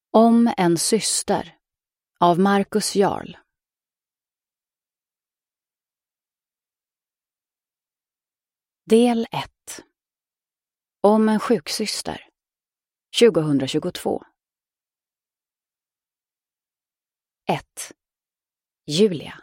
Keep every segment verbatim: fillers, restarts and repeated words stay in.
Om en syster av Marcus Jarl. Del ett. Om en sjuksyster. tjugohundratjugotvå. ett. Julia.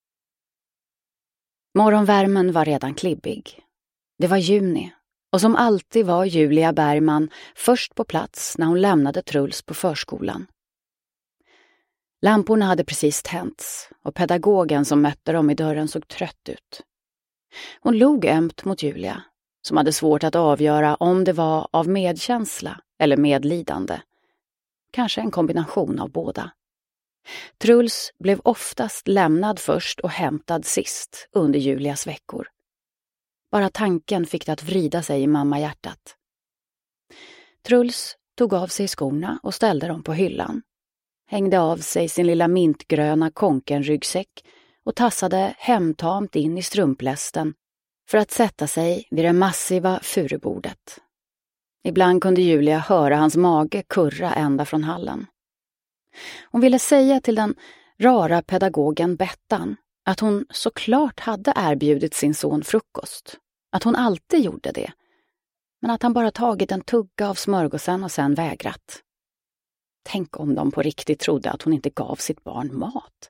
Morgonvärmen var redan klibbig. Det var juni, och som alltid var Julia Bergman först på plats när hon lämnade Truls på förskolan. Lamporna hade precis tänts och pedagogen som mötte dem i dörren såg trött ut. Hon log ömt mot Julia, som hade svårt att avgöra om det var av medkänsla eller medlidande. Kanske en kombination av båda. Truls blev oftast lämnad först och hämtad sist under Julias veckor. Bara tanken fick det att vrida sig i mammahjärtat. Truls tog av sig skorna och ställde dem på hyllan. Hängde av sig sin lilla mintgröna konkenryggsäck och tassade hemtamt in i strumplästen för att sätta sig vid det massiva furubordet. Ibland kunde Julia höra hans mage kurra ända från hallen. Hon ville säga till den rara pedagogen Bettan att hon såklart hade erbjudit sin son frukost. Att hon alltid gjorde det. Men att han bara tagit en tugga av smörgåsen och sen vägrat. Tänk om de på riktigt trodde att hon inte gav sitt barn mat.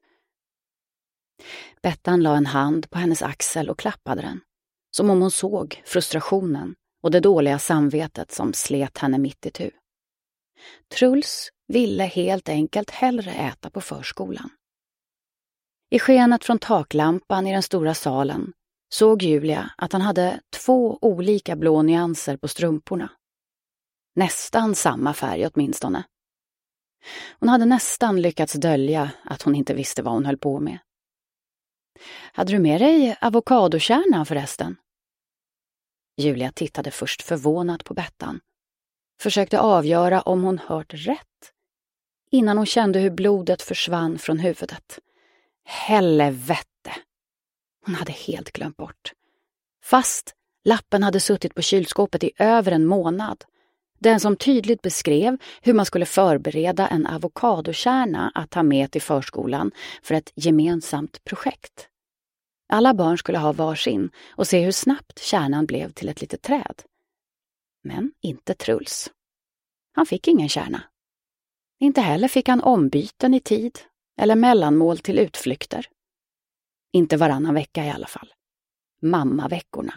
Bettan la en hand på hennes axel och klappade den. Som om hon såg frustrationen och det dåliga samvetet som slet henne mitt i tu. Truls ville helt enkelt hellre äta på förskolan. I skenet från taklampan i den stora salen såg Julia att han hade två olika blå nyanser på strumporna. Nästan samma färg åtminstone. Hon hade nästan lyckats dölja att hon inte visste vad hon höll på med. Hade du med dig avokadokärnan förresten? Julia tittade först förvånat på Bettan. Försökte avgöra om hon hört rätt. Innan hon kände hur blodet försvann från huvudet. Helvete! Hon hade helt glömt bort. Fast lappen hade suttit på kylskåpet i över en månad. Den som tydligt beskrev hur man skulle förbereda en avokadokärna att ta med till förskolan för ett gemensamt projekt. Alla barn skulle ha varsin och se hur snabbt kärnan blev till ett litet träd. Men inte Truls. Han fick ingen kärna. Inte heller fick han ombyten i tid eller mellanmål till utflykter. Inte varannan vecka i alla fall. Mammaveckorna.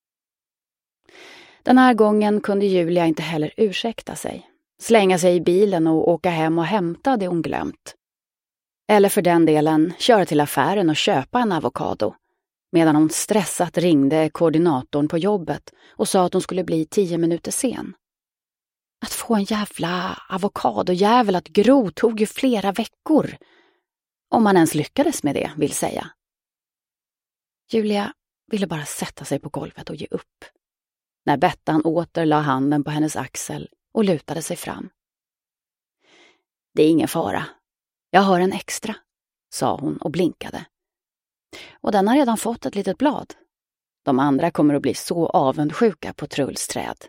Den här gången kunde Julia inte heller ursäkta sig. Slänga sig i bilen och åka hem och hämta det hon glömt. Eller för den delen köra till affären och köpa en avokado. Medan hon stressat ringde koordinatorn på jobbet och sa att hon skulle bli tio minuter sen. Att få en jävla avokadojävel att gro tog ju flera veckor. Om man ens lyckades med det, vill säga. Julia ville bara sätta sig på golvet och ge upp. När Bettan åter la handen på hennes axel och lutade sig fram. Det är ingen fara. Jag har en extra, sa hon och blinkade. Och den har redan fått ett litet blad. De andra kommer att bli så avundsjuka på Truls träd.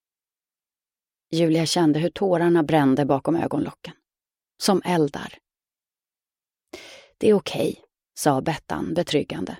Julia kände hur tårarna brände bakom ögonlocken. Som eldar. Det är okej, sa Bettan betryggande.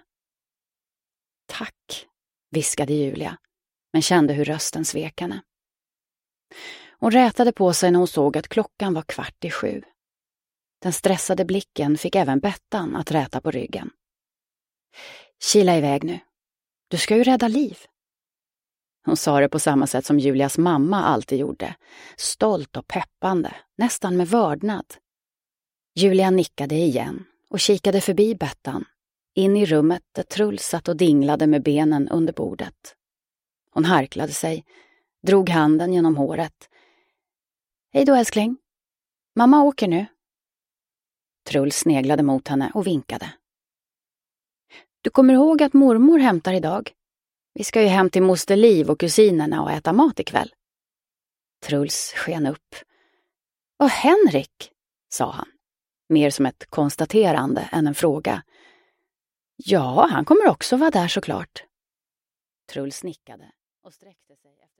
Tack, viskade Julia, men kände hur rösten svek henne. Hon rätade på sig när hon såg att klockan var kvart i sju. Den stressade blicken fick även Bettan att räta på ryggen. Kila iväg nu. Du ska ju rädda liv. Hon sa det på samma sätt som Julias mamma alltid gjorde. Stolt och peppande, nästan med vördnad. Julia nickade igen och kikade förbi Bettan. In i rummet där Truls satt och dinglade med benen under bordet. Hon harklade sig, drog handen genom håret. Hej då älskling. Mamma åker nu. Truls sneglade mot henne och vinkade. Du kommer ihåg att mormor hämtar idag? Vi ska ju hem till moster Liv och kusinerna och äta mat ikväll. Truls sken upp. Och Henrik, sa han. Mer som ett konstaterande än en fråga. Ja, han kommer också vara där såklart. Truls nickade och sträckte sig efter